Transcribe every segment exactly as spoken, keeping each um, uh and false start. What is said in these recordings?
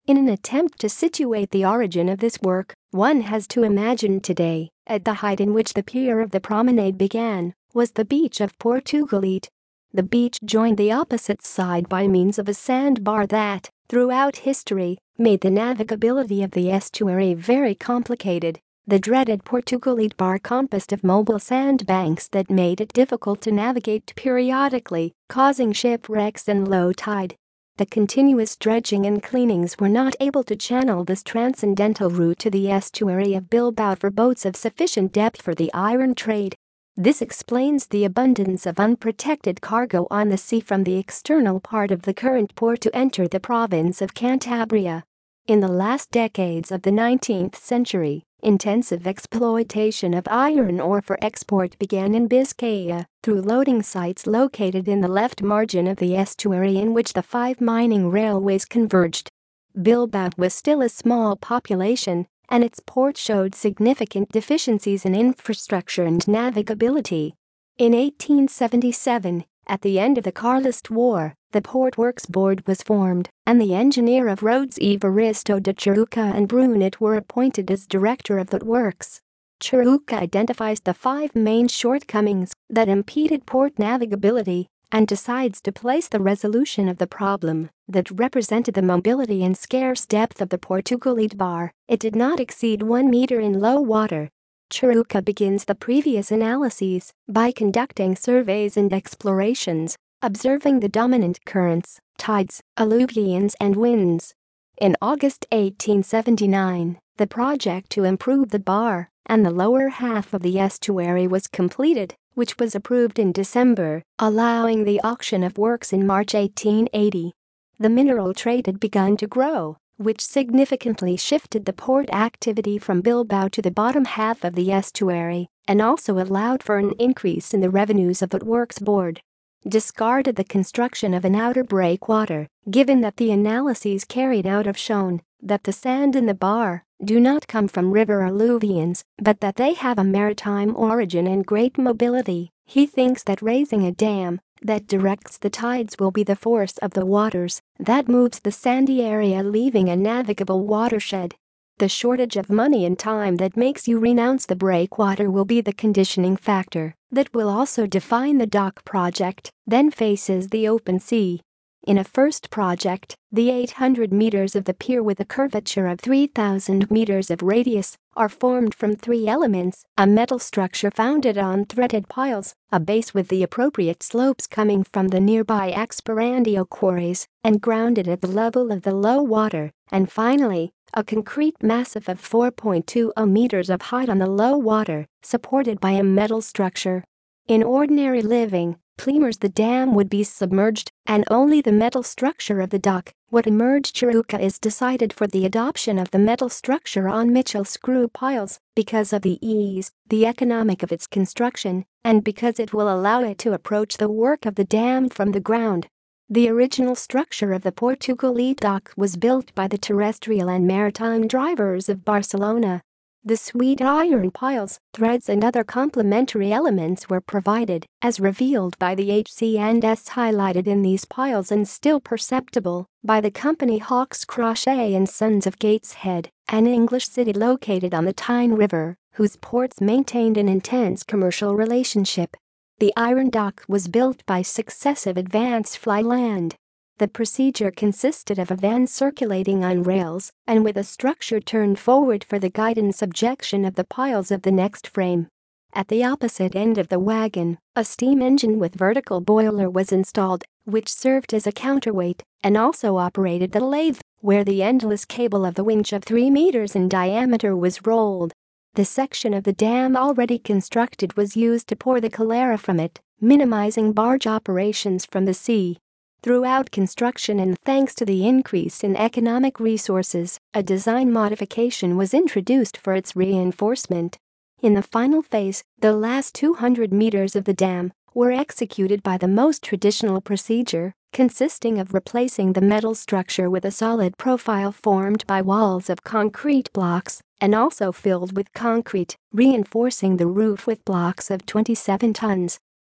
In an attempt to situate the origin of this work, one has to imagine today, at the height in which the pier of the promenade began, was the beach of Portugalete. The beach joined the opposite side by means of a sandbar that, throughout history, made the navigability of the estuary very complicated. The dreaded Portugalete bar composed of mobile sandbanks that made it difficult to navigate periodically, causing shipwrecks and low tide. The continuous dredging and cleanings were not able to channel this transcendental route to the estuary of Bilbao for boats of sufficient depth for the iron trade. This explains the abundance of unprotected cargo on the sea from the external part of the current port to enter the province of Cantabria. In the last decades of the nineteenth century, intensive exploitation of iron ore for export began in Biscaya through loading sites located in the left margin of the estuary in which the five mining railways converged. Bilbao was still a small population, and its port showed significant deficiencies in infrastructure and navigability. In eighteen seventy-seven, at the end of the Carlist War, the Port Works Board was formed, and the engineer of roads Evaristo de Churruca and Brunet were appointed as director of the works. Churruca identifies the five main shortcomings that impeded port navigability and decides to place the resolution of the problem that represented the mobility and scarce depth of the Portugalete bar. It did not exceed one meter in low water. Churruca begins the previous analyses by conducting surveys and explorations, observing the dominant currents, tides, alluvions and winds. In August eighteen seventy-nine, the project to improve the bar and the lower half of the estuary was completed, which was approved in December, allowing the auction of works in March eighteen eighty. The mineral trade had begun to grow, which significantly shifted the port activity from Bilbao to the bottom half of the estuary and also allowed for an increase in the revenues of the Works Board. Discarded the construction of an outer breakwater, given that the analyses carried out have shown that the sand in the bar do not come from river alluvions, but that they have a maritime origin and great mobility. He thinks that raising a dam that directs the tides will be the force of the waters that moves the sandy area, leaving a navigable watershed. The shortage of money and time that makes you renounce the breakwater will be the conditioning factor that will also define the dock project, then faces the open sea. In a first project, the eight hundred meters of the pier with a curvature of three thousand meters of radius are formed from three elements: a metal structure founded on threaded piles, a base with the appropriate slopes coming from the nearby Esperandio quarries and grounded at the level of the low water, and finally, a concrete massif of four point two zero meters of height on the low water, supported by a metal structure. In ordinary living Plymers, the dam would be submerged, and only the metal structure of the dock would emerge. Churruca is decided for the adoption of the metal structure on Mitchell screw piles because of the ease, the economic of its construction, and because it will allow it to approach the work of the dam from the ground. The original structure of the Portugalete dock was built by the terrestrial and maritime drivers of Barcelona. The sweet iron piles, threads and other complementary elements were provided, as revealed by the H C and S highlighted in these piles and still perceptible by the company Hawks Crochet and Sons of Gateshead, an English city located on the Tyne River, whose ports maintained an intense commercial relationship. The iron dock was built by successive Advance Fly Land. The procedure consisted of a van circulating on rails and with a structure turned forward for the guidance subjection of the piles of the next frame. At the opposite end of the wagon, a steam engine with vertical boiler was installed, which served as a counterweight and also operated the lathe, where the endless cable of the winch of three meters in diameter was rolled. The section of the dam already constructed was used to pour the cholera from it, minimizing barge operations from the sea. Throughout construction and thanks to the increase in economic resources, a design modification was introduced for its reinforcement. In the final phase, the last two hundred meters of the dam were executed by the most traditional procedure, consisting of replacing the metal structure with a solid profile formed by walls of concrete blocks and also filled with concrete, reinforcing the roof with blocks of twenty-seven tons.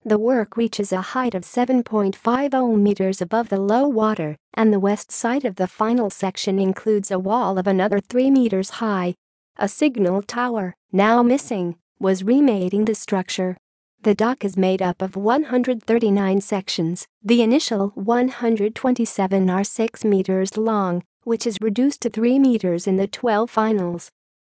The work reaches a height of seven point five zero meters above the low water, and the west side of the final section includes a wall of another three meters high. A signal tower, now missing, was remade in the structure. The dock is made up of one hundred thirty-nine sections. The initial one hundred twenty-seven are six meters long, which is reduced to three meters in the twelve finals.